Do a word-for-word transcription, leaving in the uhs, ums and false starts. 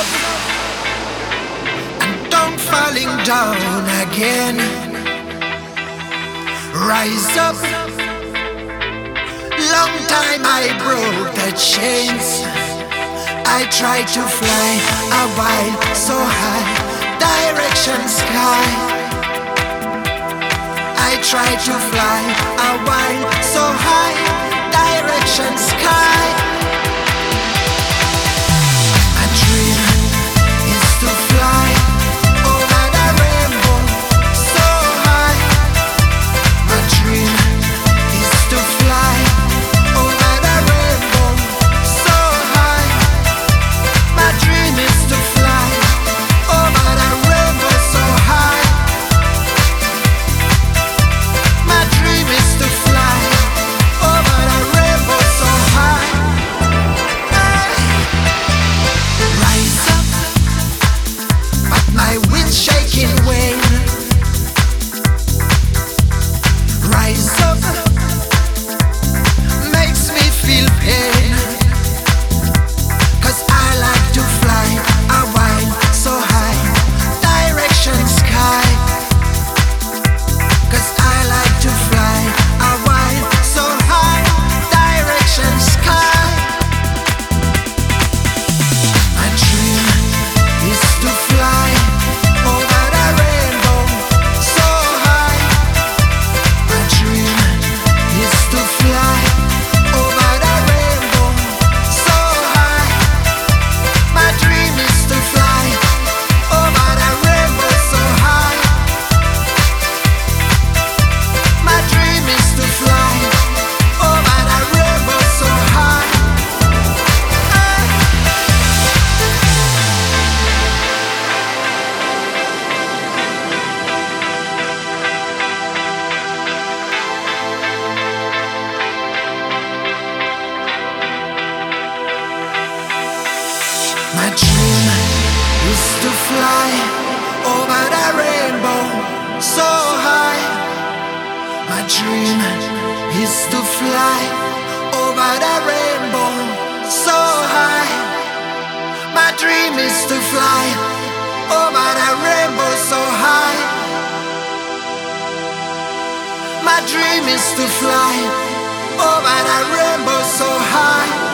up and don't falling down again. Rise up. Long time I broke the chains. I tried to fly a while so high, direction sky. I tried to fly a while so high, direction sky. My dream is to fly over the rainbow so high. My dream is to fly over the rainbow so high. My dream is to fly over the rainbow so high. My dream is to fly over the rainbow so high. Rise up, but my wind's shaking wind. Rise up, makes me feel pain. 'Cause I like to fly a while so high, direction sky. 'Cause I like to fly a while so high, direction sky. My dream is to fly over the rainbow so high. My dream is to fly over the rainbow so high. My dream is to fly over the rainbow so high. My dream is to fly over the rainbow so high. My dream is to fly over the rainbow so high. My dream is to fly over the rainbow so high. My dream is to fly over the rainbow so high. My dream is to fly over the rainbow so high.